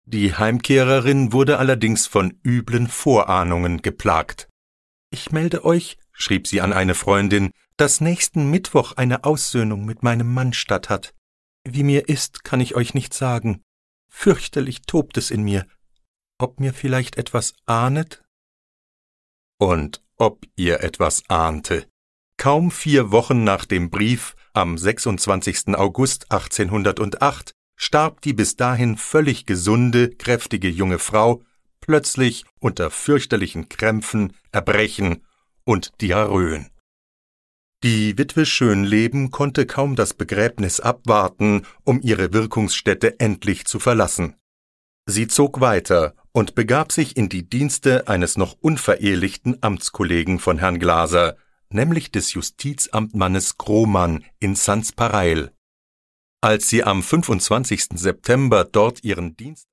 Die Heimkehrerin wurde allerdings von üblen Vorahnungen geplagt. »Ich melde euch«, schrieb sie an eine Freundin, »dass nächsten Mittwoch eine Aussöhnung mit meinem Mann statt hat. Wie mir ist, kann ich euch nicht sagen. Fürchterlich tobt es in mir. Ob mir vielleicht etwas ahnet?« Und ob ihr etwas ahnte. Kaum 4 Wochen nach dem Brief, am 26. August 1808, starb die bis dahin völlig gesunde, kräftige junge Frau plötzlich unter fürchterlichen Krämpfen, Erbrechen und Diarrhoen. Die Witwe Schönleben konnte kaum das Begräbnis abwarten, um ihre Wirkungsstätte endlich zu verlassen. Sie zog weiter und begab sich in die Dienste eines noch unverehelichten Amtskollegen von Herrn Glaser, nämlich des Justizamtmannes Grohmann in Sanspareil. Als sie am 25. September dort ihren Dienst